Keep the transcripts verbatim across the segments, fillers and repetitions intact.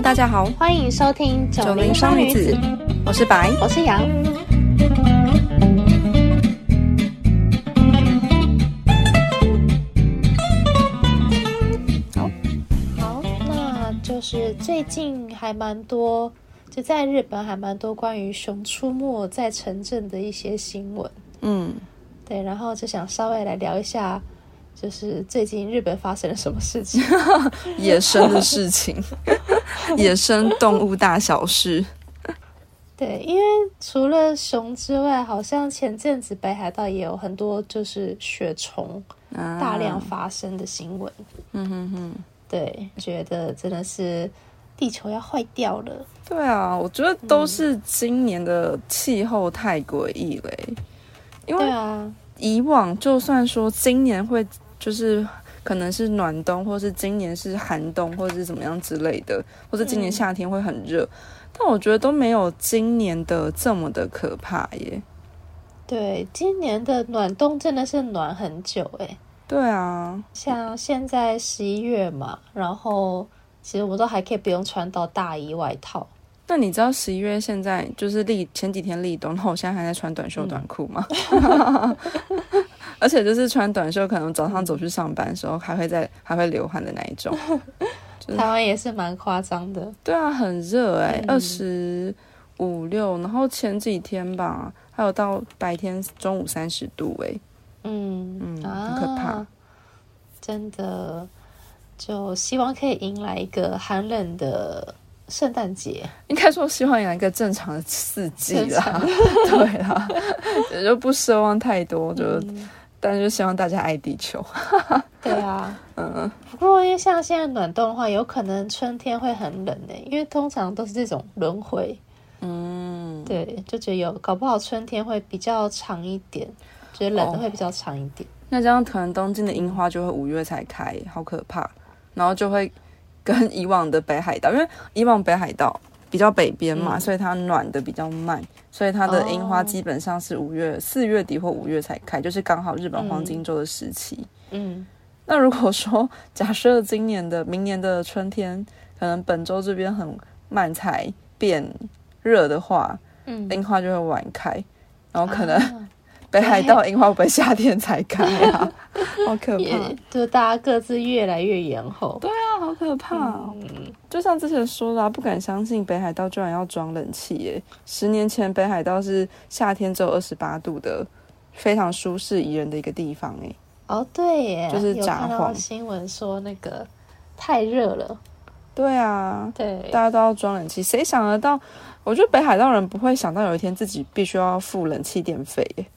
大家好， 欢迎收听九零双女子，我是白， 我是杨。好，好，那就是最近还蛮多，就在日本还蛮多关于熊出没在城镇的一些新闻。 嗯， 对，然后就想稍微来聊一下。就是最近日本发生了什么事情？ 野生的事情，野生动物大小事。 对，因为除了熊之外，好像前阵子北海道也有很多就是雪虫大量发生的新闻。 嗯哼哼， 对，觉得真的是地球要坏掉了。 对啊，我觉得都是今年的气候太诡异了、欸，因为以往就算说今年会。就是可能是暖冬，或是今年是寒冬，或者是怎么样之类的，或是今年夏天会很热、嗯、但我觉得都没有今年的这么的可怕耶。 对，今年的暖冬真的是暖很久耶。 对啊， 像现在十一月嘛，然后其实我都还可以不用穿到大衣外套。 那你知道十一月现在就是立前几天立冬，然后我现在还在穿短袖短裤吗？嗯而且就是穿短袖，可能早上走去上班的时候还会在还会流汗的那一种。就是、 台湾也是蛮夸张的。 对啊，很热哎、欸，二十五六，然后前几天吧，还有到白天中午三十度哎、欸， 嗯嗯，很可怕、 啊，真的，就希望可以迎来一个寒冷的圣诞节。 应该说希望有一个正常的四季啦，对啦，也就不奢望太多，就。嗯但是就希望大家爱地球。 对啊，嗯。不过因为像现在暖冬的话，有可能春天会很冷诶，因为通常都是这种轮回。嗯，对，就觉得有搞不好春天会比较长一点，觉得冷的会比较长一点。 哦、那这样可能东京的樱花就会五月才开，好可怕。然后就会跟以往的北海道，因为以往北海道比较北边嘛、嗯，所以它暖的比较慢。所以它的樱花基本上是五月、四、oh. 月底或五月才开，就是刚好日本黄金周的时期。嗯，那如果说假设今年的、明年的春天，可能本州这边很慢才变热的话，嗯，樱花就会晚开，然后可能、啊、北海道樱花会不会夏天才开啊？好可怕！ 就大家各自越来越延后。 对啊，好可怕、哦嗯！就像之前说的、啊，不敢相信北海道居然要装冷气耶！十年前北海道是夏天只有二十八度的，非常舒适宜人的一个地方耶。 哦，对耶， 就是札幌。有看到新闻说那个太热了。 对啊， 对， 大家都要装冷气，谁想得到？我觉得北海道人不会想到有一天自己必须要付冷气电费耶。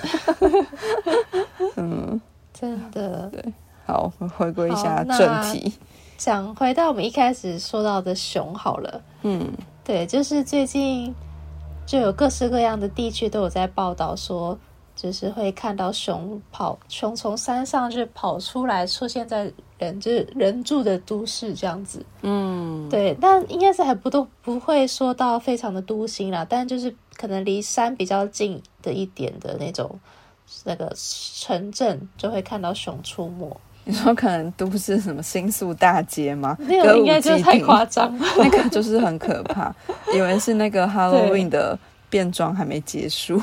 嗯，真的。 对，好，我们回归一下正题。 讲回到我们一开始说到的熊好了。嗯，对，就是最近就有各式各样的地区都有在报道说，就是会看到熊跑，熊从山上就跑出来，出现在人就是人住的都市这样子。嗯，对，但应该是还不都不会说到非常的都心啦，但就是可能离山比较近的一点的那种那个城镇就会看到熊出没。 你说可能都是什么新宿大街吗？ 那个应该就太夸张了， 那个就是很可怕，以为是那个 Halloween 的变装还没结束。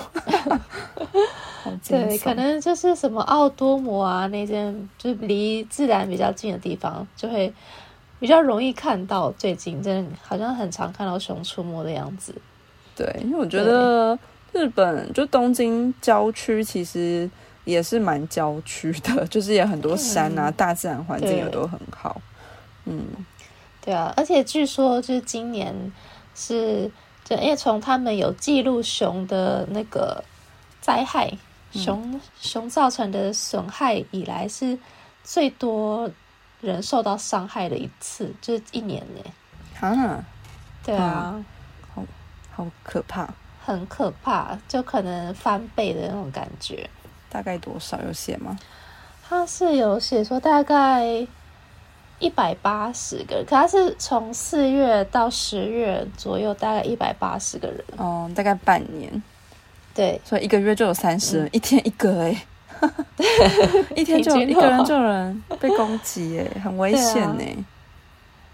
对，可能就是什么奥多摩啊那间，就离自然比较近的地方，就会比较容易看到。最近真的好像很常看到熊出没的样子。 对，因为我觉得日本就东京郊区其实也是蛮郊区的，就是也很多山啊，嗯、大自然环境也都很好。嗯， 对啊，而且据说就是今年是，就因为从他们有记录熊的那个灾害，熊、嗯、熊造成的损害以来是最多人受到伤害的一次，就是一年呢。 啊， 对啊， 嗯、好好可怕， 很可怕，就可能翻倍的那种感觉。 大概多少有写吗？ 他是有写说大概一百八十个人，可他是从四月到十月左右，大概一百八十个人。 哦，大概半年。 对， 所以一个月就有三十人、嗯，一天一个哎、欸，一天就有一个人就有人被攻击哎、欸，很危险哎、欸。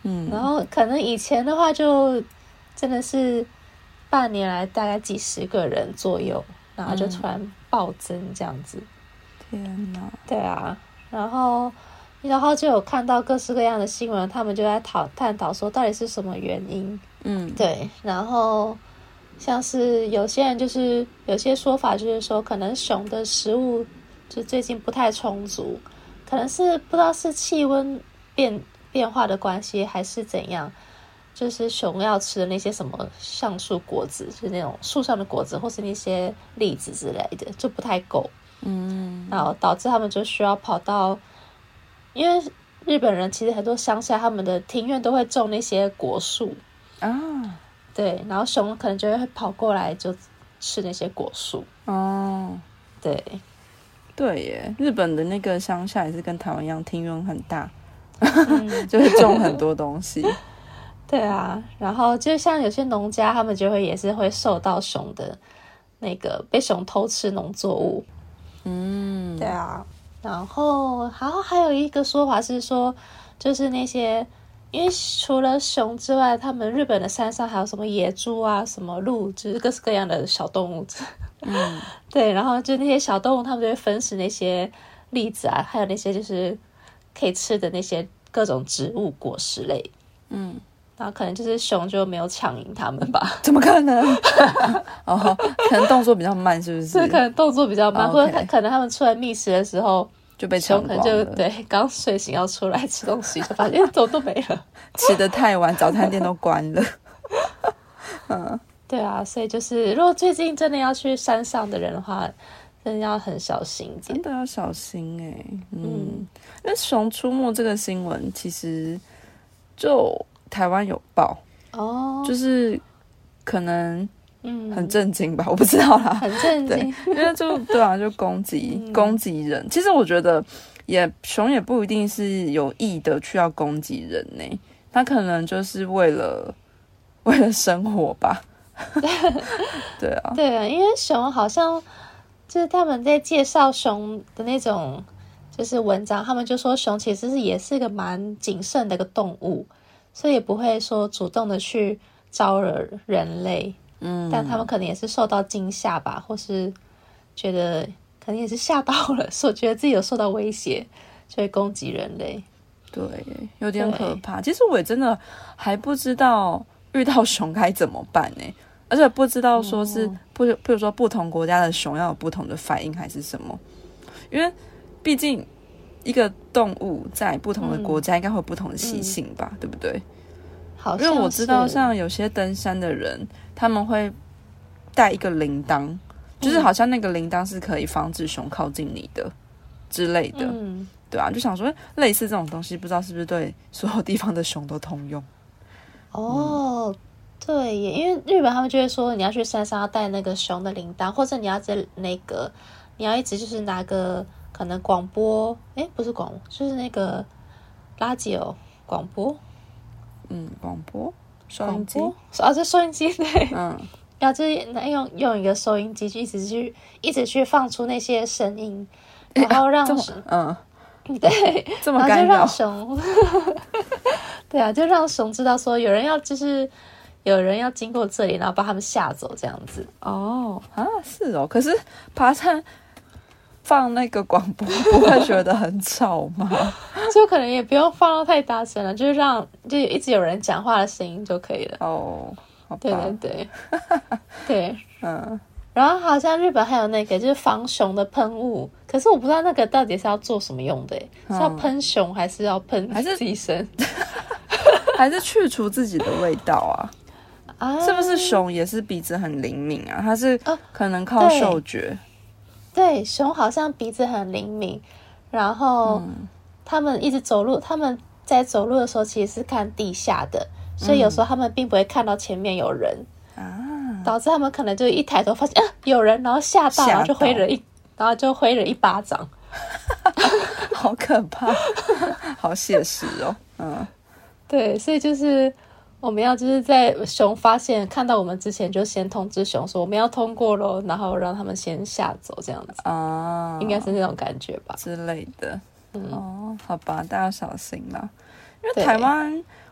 嗯，然后可能以前的话就真的是半年来大概几十个人左右，然后就突然暴增这样子。 天哪！ 对啊，然后然后就有看到各式各样的新闻，他们就在讨探讨说到底是什么原因。 嗯， 对，然后像是有些人就是有些说法就是说，可能熊的食物就最近不太充足，可能是不知道是气温变变化的关系还是怎样，就是熊要吃的那些什么橡树果子，就是那种树上的果子或是那些栗子之类的就不太够。 嗯， 然后导致他们就需要跑到，因为日本人其实很多乡下他们的庭院都会种那些果树啊， 对，然后熊可能就会跑过来就吃那些果树。 哦， 对对耶，日本的那个乡下也是跟台湾一样，庭院很大， 嗯、 就会种很多东西。 对啊，然后就像有些农家，他们就会也是会受到熊的那个被熊偷吃农作物。 嗯， 对啊，然后然后还有一个说法是说，就是那些因为除了熊之外，他们日本的山上还有什么野猪啊、什么鹿，就是各式各样的小动物。 嗯， 对，然后就那些小动物，他们就会分食那些栗子啊，还有那些就是可以吃的那些各种植物果实类。 嗯。 然后可能就是熊就没有抢赢他们吧？ 怎么可能？哦，可能动作比较慢，是不是？ 对，可能动作比较慢， 哦、 或者可能他们出来觅食的时候就被抢光了。 熊可能就对刚睡醒要出来吃东西，就发现怎么都没了， 起得太晚，早餐店都关了。 嗯，对啊，所以就是如果最近真的要去山上的人的话，真的要很小心一点， 真的要小心哎、欸。嗯，嗯因为熊出没这个新闻其实就。台湾有报哦， 就是可能很震惊吧、嗯，我不知道啦， 很震惊， 因为就对啊，就攻击、嗯、攻击人。其实我觉得也熊也不一定是有意的去要攻击人呢、欸，他可能就是为了为了生活吧。对啊， 对啊，因为熊好像就是他们在介绍熊的那种就是文章，他们就说熊其实是也是一个蛮谨慎的一个动物。所以也不会说主动的去招惹人类，嗯，但他们可能也是受到惊吓吧，或是觉得可能也是吓到了，所以觉得自己有受到威胁，就会攻击人类。 对，有点可怕。其实我也真的还不知道遇到熊该怎么办呢，而且不知道说是不，比如说不同国家的熊要有不同的反应还是什么，因为毕竟。一个动物在不同的国家应该会有不同的习性吧、嗯、对不对？ 好像因为我知道像有些登山的人他们会带一个铃铛、嗯、就是好像那个铃铛是可以防止熊靠近你的之类的、嗯、对啊，就想说类似这种东西不知道是不是对所有地方的熊都通用。 哦、嗯、对耶，因为日本他们就会说你要去山上要带那个熊的铃铛，或者你要在那个你要一直就是拿个可能广播，诶不是广播，就是那个垃圾哦，广播， 嗯，广播，收音机， 啊，这收音机对， 嗯， 然后就是用用一个收音机，就一直去一直去放出那些声音，然后让嗯， 对， 这么干扰， 然后就让熊，对啊，就让熊知道说有人要就是有人要经过这里，然后把他们吓走这样子。 哦啊，是哦，可是爬山。放那个广播不会觉得很吵吗？ 就可能也不用放到太大声了，就是让就一直有人讲话的声音就可以了。 哦，好吧， 对对对，对， 嗯。 然后好像日本还有那个就是防熊的喷雾，可是我不知道那个到底是要做什么用的，嗯、是要喷熊还是要喷自己身， 还是去除自己的味道啊？ 啊， 是不是熊也是鼻子很灵敏啊？它是可能靠嗅觉。 啊对，熊好像鼻子很灵敏，然后他们一直走路，他们在走路的时候其实是看地下的，所以有时候他们并不会看到前面有人，嗯、导致他们可能就一抬头发现、啊、有人，然后吓到，然后就挥了一，然后就挥了一巴掌， 好可怕，好写实哦，嗯， 对，所以就是我们要就是在熊发现看到我们之前就先通知熊说我们要通过咯，然后让他们先下走这样子啊，应该是那种感觉吧之类的、嗯、哦，好吧，大家小心啦，因为台湾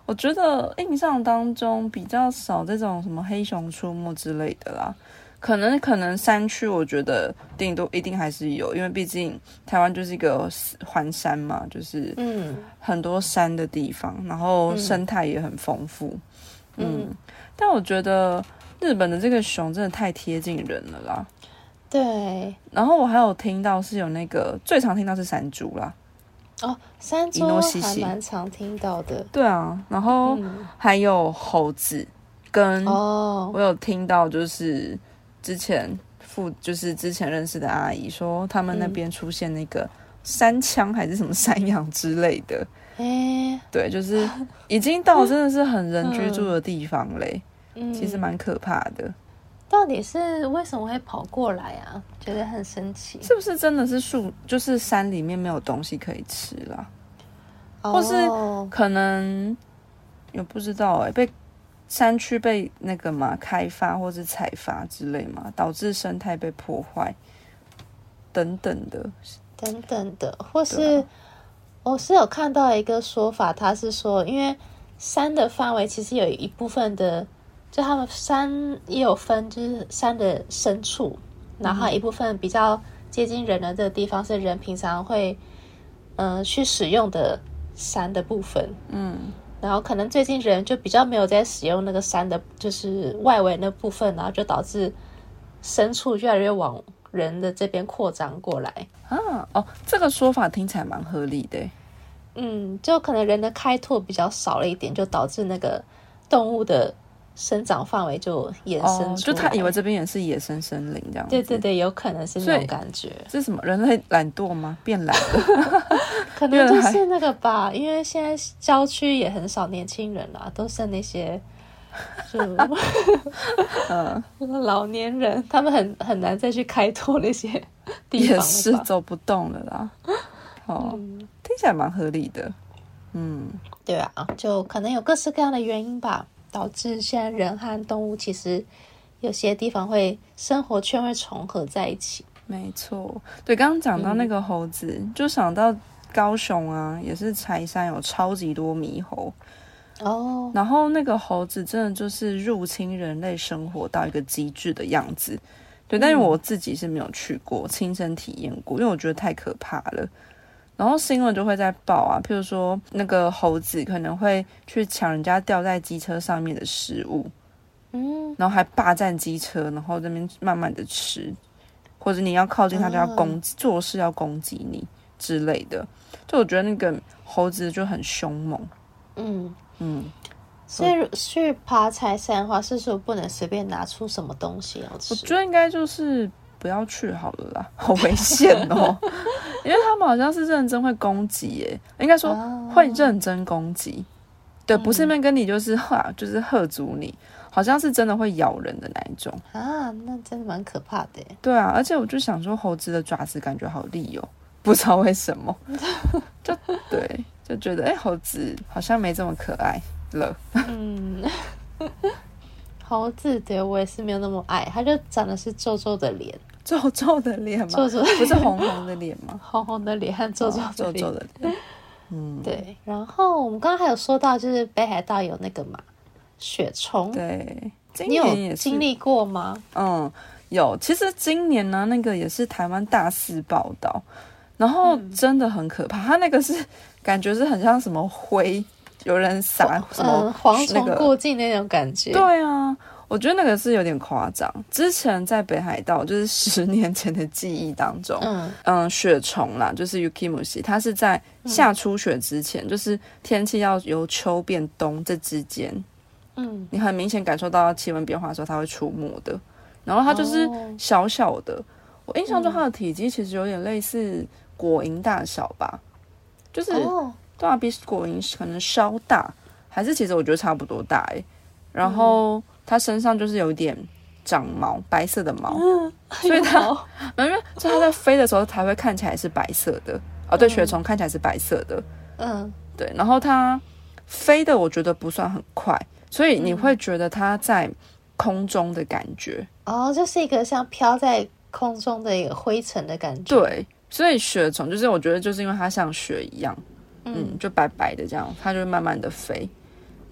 我觉得印象当中比较少这种什么黑熊出没之类的啦。可能可能山区，我觉得顶多一定还是有，因为毕竟台湾就是一个环山嘛，就是嗯很多山的地方，然后生态也很丰富，嗯。嗯但我觉得日本的这个熊真的太贴近人了啦。 对。 然后我还有听到是有那个最常听到是山猪啦。 哦，山猪还蛮常听到的。 对啊，然后还有猴子，跟哦，我有听到就是之前附就是之前认识的阿姨说，他们那边出现那个山羌还是什么山羊之类的。欸、对，就是已经到真的是很人居住的地方嘞，嗯、其实蛮可怕的。 到底是为什么会跑过来啊？觉得很神奇。 是不是真的是树，就是山里面没有东西可以吃啦？哦、或是可能也不知道哎、欸，被山区被那个嘛开发或是采伐之类嘛，导致生态被破坏等等的， 等等的，或是。我是有看到一个说法，他是说，因为山的范围其实有一部分的，就他们山也有分，就是山的深处，然后一部分比较接近人的这个地方是人平常会，嗯、呃，去使用的山的部分，嗯，然后可能最近人就比较没有在使用那个山的，就是外围那部分，然后就导致深处越来越往人的这边扩张过来啊！哦，这个说法听起来蛮合理的。 嗯，就可能人的开拓比较少了一点，就导致那个动物的生长范围就延伸出来、哦、 就他以为这边也是野生森林这样子。 对对对，有可能是那种感觉。 这是什么？人类懒惰吗？变懒了？ 可能就是那个吧，因为现在郊区也很少年轻人啦，都是那些就嗯老年人，他们很很难再去开拓那些地方了吧， 也是走不动了啦。哦、嗯，听起来蛮合理的。嗯， 对啊，就可能有各式各样的原因吧，导致现在人和动物其实有些地方会生活圈会重合在一起。 没错，对，刚刚讲到那个猴子、嗯、就想到高雄啊，也是柴山有超级多猕猴哦，然后那个猴子真的就是入侵人类生活到一个极致的样子。对，但是我自己是没有去过亲身体验过，因为我觉得太可怕了。然后新闻就会在报啊，譬如说那个猴子可能会去抢人家吊在机车上面的食物，嗯，然后还霸占机车，然后在那边慢慢的吃，或者你要靠近它就要攻击、嗯、做事要攻击你之类的。就我觉得那个猴子就很凶猛，嗯嗯。所以去爬柴山的话，是说不能随便拿出什么东西要吃？ 我觉得应该就是不要去好了啦，好危险哦！因为他们好像是认真会攻击耶，应该说会认真攻击，对，不是面跟你就是哈，就是喝阻你，好像是真的会咬人的那一种啊，那真的蛮可怕的耶。 对啊，而且我就想说，猴子的爪子感觉好利哦，不知道为什么，就对，就觉得哎、欸，猴子好像没这么可爱了。嗯。 猴子对我也是没有那么爱，它就长得是皱皱的脸， 皱皱的脸吗？ 皱皱不是红红的脸吗？ 红红的脸和皱皱的脸、哦、 皱皱的脸。嗯， 对。然后我们刚刚还有说到，就是北海道有那个嘛雪虫， 对，今年也是， 你有经历过吗？ 嗯，有。其实今年呢，那个也是台湾大肆报道，然后真的很可怕。它那个是感觉是很像什么灰。有人撒什么、 嗯、蝗虫过境那种感觉、 那個、对啊，我觉得那个是有点夸张。之前在北海道就是十年前的记忆当中，嗯嗯，雪虫啦，就是 Yukimushi， 它是在下初雪之前、嗯、就是天气要由秋变冬这之间，嗯，你很明显感受到气温变化的时候它会出没的。然后它就是小小的、哦、我印象中它的体积其实有点类似果蝇大小吧，就是、哦对啊，比果蝇可能稍大，还是其实我觉得差不多大哎。然后它身上就是有一点长毛，白色的毛，嗯、所以它，因为所以它在飞的时候才会看起来是白色的。哦，对，雪虫看起来是白色的，嗯，对。然后它飞的我觉得不算很快，所以你会觉得它在空中的感觉。 哦，就是一个像飘在空中的一个灰尘的感觉。 对，所以雪虫就是我觉得就是因为它像雪一样。嗯，就白白的这样，它就会慢慢的飞，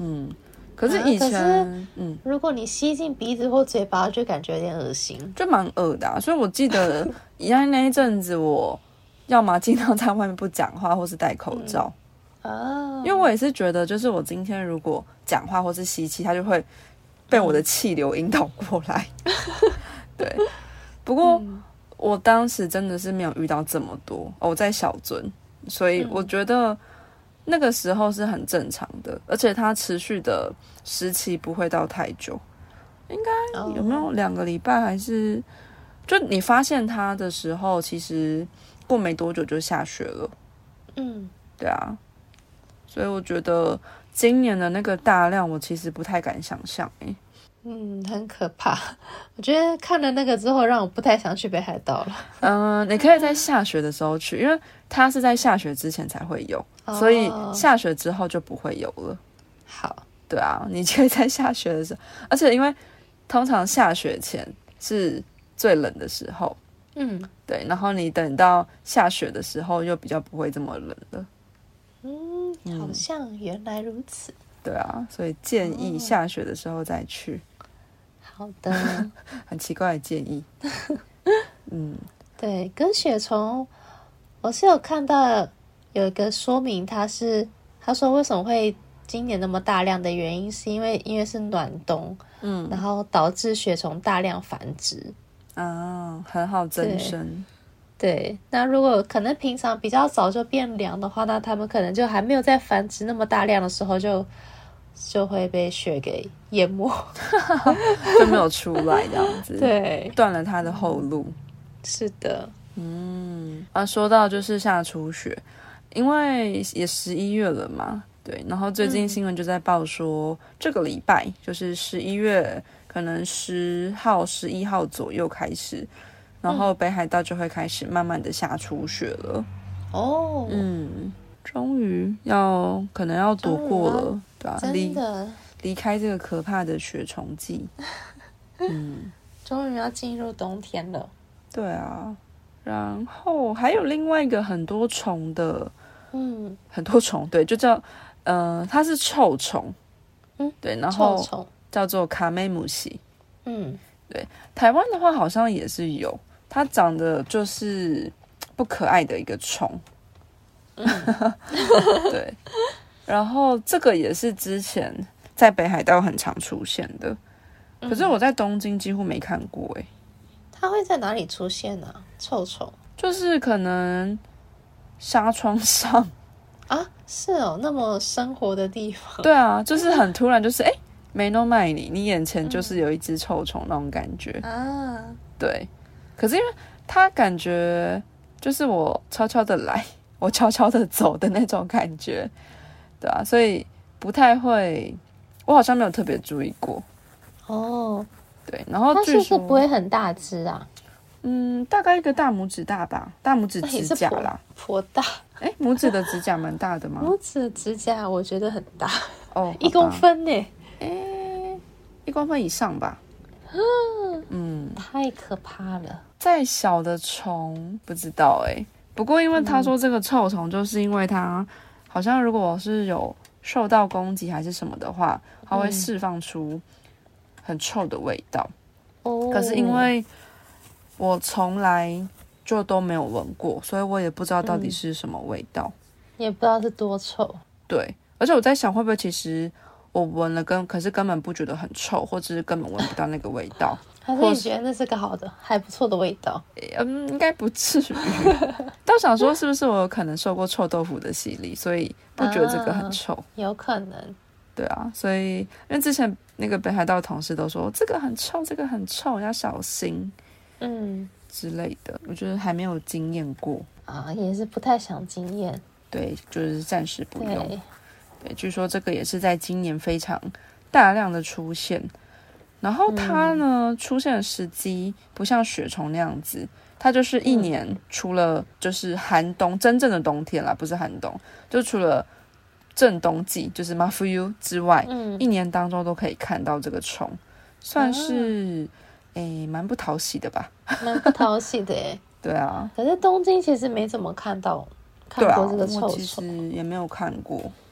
嗯，可是以前、 啊、 嗯， 如果你吸进鼻子或嘴巴，就感觉有点恶心， 就蛮恶的、啊。所以我记得一样那一阵子，我要么尽量在外面不讲话，或是戴口罩。 嗯、啊， 因为我也是觉得，就是我今天如果讲话或是吸气，它就会被我的气流引导过来。对，不过、嗯、我当时真的是没有遇到这么多。哦、我在小樽，所以我觉得那个时候是很正常的，而且它持续的时期不会到太久，应该有没有两个礼拜，还是就你发现它的时候，其实过没多久就下雪了。 嗯， 对啊。所以我觉得今年的那个大量，我其实不太敢想象欸。 嗯，很可怕。我觉得看了那个之后，让我不太想去北海道了。 嗯、呃，你可以在下雪的时候去，因为它是在下雪之前才会有，哦、所以下雪之后就不会有了。 好， 对啊，你可以在下雪的时候，而且因为通常下雪前是最冷的时候， 嗯， 对，然后你等到下雪的时候，又比较不会这么冷了。 嗯，好像原来如此。 对啊，所以建议下雪的时候再去。 哦、好的， 很奇怪的建议。嗯， 对，跟雪虫，我是有看到有一个说明，他是他说为什么会今年那么大量的原因，是因为因为是暖冬，嗯，然后导致雪虫大量繁殖， 啊，很好增生。 对，那如果可能平常比较早就变凉的话，那他们可能就还没有在繁殖那么大量的时候就就会被雪给淹没就没有出来这样子， 对， 断了它的后路。 是的。 嗯，啊，说到就是下初雪，因为也十一月了嘛，对，然后最近新闻就在报说、嗯、这个礼拜就是十一月可能十号十一号左右开始，然后北海道就会开始慢慢的下初雪了。 哦， 嗯，终于要可能要躲过了，对吧、啊？ 真的离开这个可怕的雪虫季。嗯， 终于要进入冬天了。 对啊，然后还有另外一个很多虫的， 嗯， 很多虫，对，就叫呃，它是臭虫， 嗯， 对，然后臭虫叫做卡梅姆西， 嗯， 对，台湾的话好像也是有。它长得就是不可爱的一个虫， 嗯、 对。然后这个也是之前在北海道很常出现的，可是我在东京几乎没看过欸。 它会在哪里出现呢、啊？臭虫就是可能纱窗上啊，是哦，那么生活的地方。 对啊，就是很突然，就是哎，没弄卖你，你眼前就是有一只臭虫那种感觉啊， 对。可是因为它感觉就是我悄悄的来，我悄悄的走的那种感觉，对啊，所以不太会，我好像没有特别注意过。 哦， 对，然后它是不是不会很大只啊？ 嗯，大概一个大拇指大吧，大拇指指甲啦， 颇大。 哎，拇指的指甲蛮大的吗？ 拇指的指甲我觉得很大哦， 一公分呢， 哎，一公分以上吧。嗯， 太可怕了。 再小的虫不知道哎、欸，不过因为他说这个臭虫，就是因为它好像如果是有受到攻击还是什么的话，它会释放出很臭的味道。 哦、 可是因为我从来就都没有闻过，所以我也不知道到底是什么味道，嗯、 也不知道是多臭。 对，而且我在想会不会其实我闻了跟可是根本不觉得很臭，或者是根本闻不到那个味道。 还是你觉得那是个好的还不错的味道？ 嗯，应该不至于。倒想说是不是我有可能受过臭豆腐的洗礼，所以不觉得这个很臭、啊、 有可能。 对啊，所以因为之前那个北海道同事都说这个很臭，这个很臭，要小心嗯之类的，我觉得还没有经验过啊，也是不太想经验。 对，就是暂时不用。 对， 对，据说这个也是在今年非常大量的出现。然后它呢、嗯、出现的时机不像雪虫那样子，它就是一年除了就是寒冬、嗯、真正的冬天啦，不是寒冬，就除了正冬季就是真冬之外、嗯、一年当中都可以看到这个虫，算是诶蛮、啊、不讨喜的吧。 蛮不讨喜的耶。 对啊， 可是东京其实没怎么看到看过这个臭虫， 对啊，我其实也没有看过。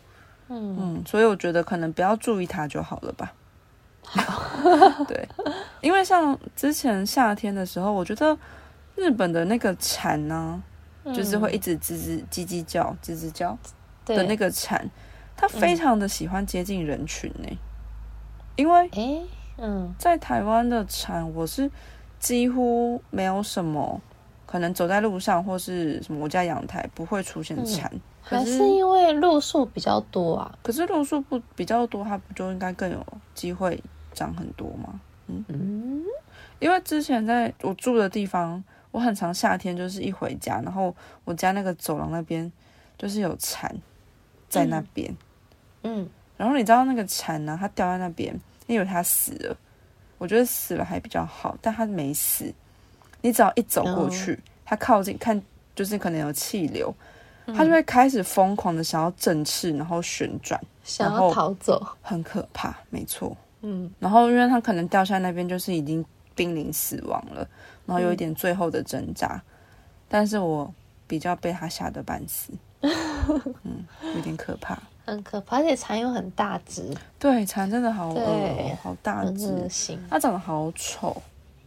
嗯嗯，所以我觉得可能不要注意它就好了吧。对，因为像之前夏天的时候，我觉得日本的那个蝉呢、啊，就是会一直吱吱叽叽叫、吱吱叫的那个蝉，它非常的喜欢接近人群呢、欸。因为诶，嗯， 在台湾的蝉，我是几乎没有什么，可能走在路上或是什么我家阳台不会出现蝉。嗯还是因为路数比较多啊？ 可是路数不比较多，它不就应该更有机会长很多吗？嗯嗯，因为之前在我住的地方，我很常夏天就是一回家，然后我家那个走廊那边就是有蝉在那边，嗯，然后你知道那个蝉呢、啊，它掉在那边，你以为它死了，我觉得死了还比较好，但它没死，你只要一走过去，它靠近看，就是可能有气流。他就会开始疯狂的想要振翅，然后旋转， 想要逃走， 很可怕，没错。嗯，然后因为他可能掉下那边就是已经濒临死亡了，然后有一点最后的挣扎，嗯、但是我比较被他吓得半死，嗯，有点可怕， 很可怕，而且蝉又很大只， 对，蝉真的好恶哦，好大只，它长得好丑。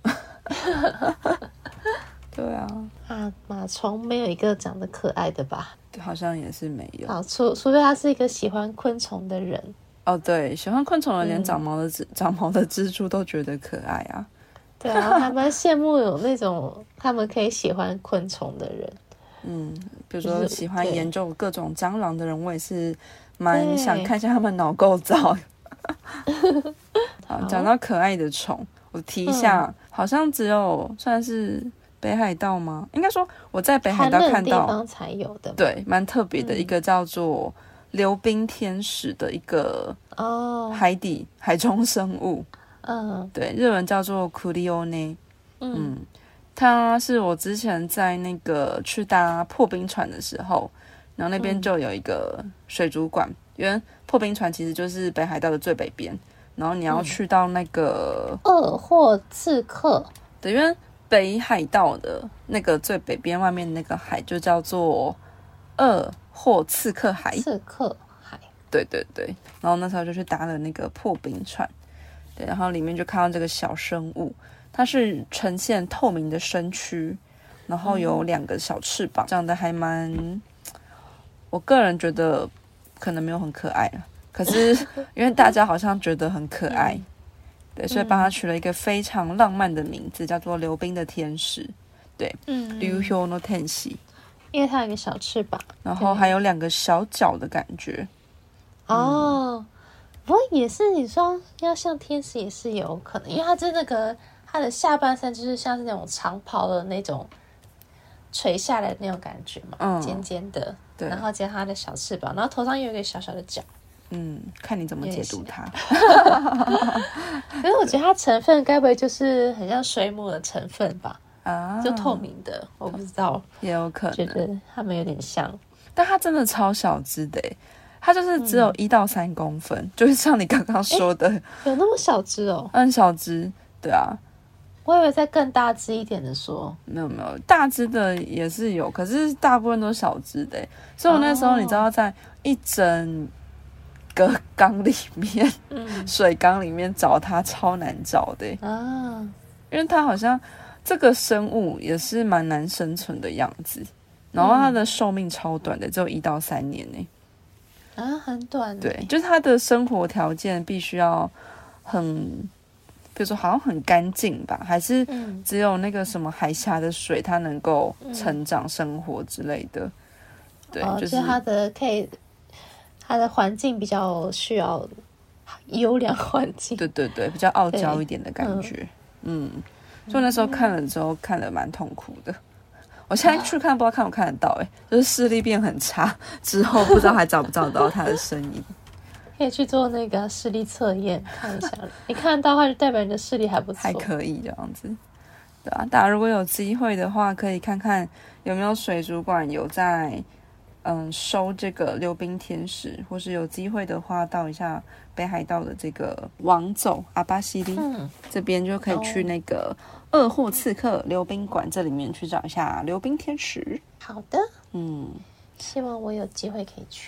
对啊， 啊，马虫没有一个长得可爱的吧？ 好像也是没有。 啊，除除非他是一个喜欢昆虫的人。 哦，对，喜欢昆虫的连长毛的、嗯、长毛的蜘蛛都觉得可爱啊。 对啊，还蛮羡慕有那种他们可以喜欢昆虫的人。 嗯，比如说喜欢研究各种蟑螂的人，我也是蛮想看一下他们脑构造。好，讲到可爱的虫，我提一下，嗯、好像只有算是。北海道吗？应该说我在北海道看到， 地方才有的， 对，蛮特别的一个叫做溜冰天使的一个哦海底海中生物，嗯，对，日文叫做库利欧内，嗯，它是我之前在那个去搭破冰船的时候，然后那边就有一个水族馆，因为破冰船其实就是北海道的最北边，然后你要去到那个二霍次克， 对，因为北海道的那个最北边外面那个海就叫做二霍次克海， 次克海， 对对对。然后那时候就去搭了那个破冰船，对，然后里面就看到这个小生物，它是呈现透明的身躯，然后有两个小翅膀，长得还蛮，我个人觉得可能没有很可爱啊，可是因为大家好像觉得很可爱。嗯对，所以帮他取了一个非常浪漫的名字，嗯、叫做溜冰的天使。对，嗯，溜冰の天使， 因为它有一个小翅膀， 然后还有两个小脚的感觉。 哦，嗯、不过也是你说要像天使也是有可能，因为它是那个它的下半身就是像是那种长袍的那种垂下来的那种感觉嘛，嗯、尖尖的，对，然后加它的小翅膀，然后头上又有一个小小的角。 嗯，看你怎么解读它。 可是我觉得它成分该不会就是很像水母的成分吧？啊，就透明的，我不知道， 也有可能。 觉得它们有点像， 但它真的超小只的耶，它就是只有一到三公分，嗯、就是像你刚刚说的， 有那么小只哦？ 很小只，对啊。 我以为再更大只一点的说， 没有没有，大只的也是有，可是大部分都是小只的耶，所以我那时候你知道在一整。个缸里面，嗯、水缸里面找它超难找的啊，因为它好像这个生物也是蛮难生存的样子，然后它的寿命超短的，只有一到三年呢。 啊，很短。 对，就是它的生活条件必须要很，比如说好像很干净吧，还是只有那个什么海峡的水它能够成长生活之类的。对， 哦、 就是它的可以。它的环境比较需要优良环境， 对对对，比较傲娇一点的感觉。嗯，嗯所以那时候看了之后，看得蛮痛苦的。我现在去看，不知道看不看得到、欸，哎，就是视力变很差之后，不知道还找不找得到他的身影。 可以去做那个视力测验看一下，你看得到它就代表你的视力还不错， 还可以这样子。对啊，大家如果有机会的话，可以看看有没有水族馆有在。嗯，收这个溜冰天使，或是有机会的话，到一下北海道的这个王走阿巴西利、嗯、这边就可以去那个二霍次克溜冰馆这里面去找一下溜冰天使。 好的，嗯，希望我有机会可以去。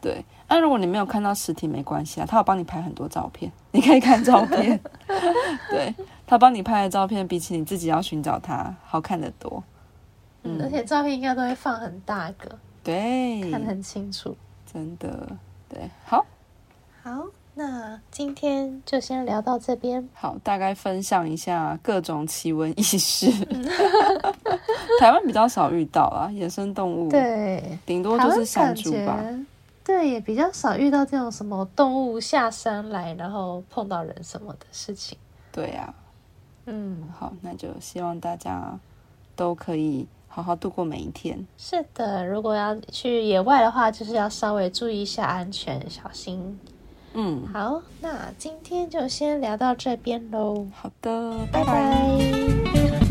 对，那、啊、如果你没有看到实体没关系啊，他有帮你拍很多照片，你可以看照片。对，他帮你拍的照片比起你自己要寻找他好看得多。 嗯，而且照片应该都会放很大个， 对， 看得很清楚。 真的，对，好， 好，那今天就先聊到这边。 好，大概分享一下各种奇闻异事。台湾比较少遇到啊，野生动物， 对， 顶多就是山猪吧。 对，也比较少遇到这种什么动物下山来，然后碰到人什么的事情。 对啊， 嗯， 好，那就希望大家都可以好好度过每一天。 是的，如果要去野外的话，就是要稍微注意一下安全，小心。 嗯， 好，那今天就先聊到这边喽。 好的， 拜拜拜。 拜。